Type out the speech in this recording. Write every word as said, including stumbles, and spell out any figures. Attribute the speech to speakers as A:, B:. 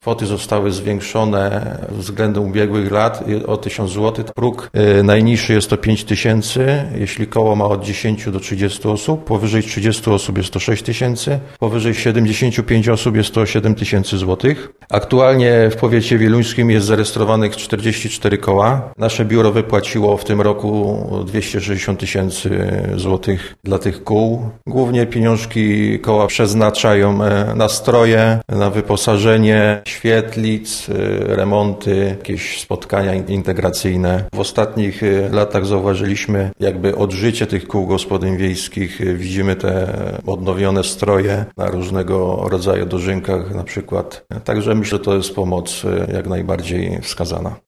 A: kwoty zostały zwiększone względem ubiegłych lat o tysiąc złotych. Próg najniższy jest to pięć tysięcy, jeśli koło ma od dziesięciu do trzydziestu osób, powyżej trzydziestu osób jest to sześć tysięcy, powyżej siedemdziesięciu pięciu osób jest to siedem tysięcy złotych. Aktualnie w powiecie wieluńskim jest zarejestrowanych czterdzieści cztery koła. Nasze biuro wypłaciło w tym roku dwieście sześćdziesiąt tysięcy złotych dla tych kół. Głównie pieniążki koła przeznaczają na stroje, na wyposażenie świetlic, remonty, jakieś spotkania integracyjne. W ostatnich latach zauważyliśmy jakby odżycie tych kół gospodyń wiejskich. Widzimy te odnowione stroje na różnego rodzaju dożynkach na przykład. Także myślę, że to jest pomoc jak najbardziej wskazana.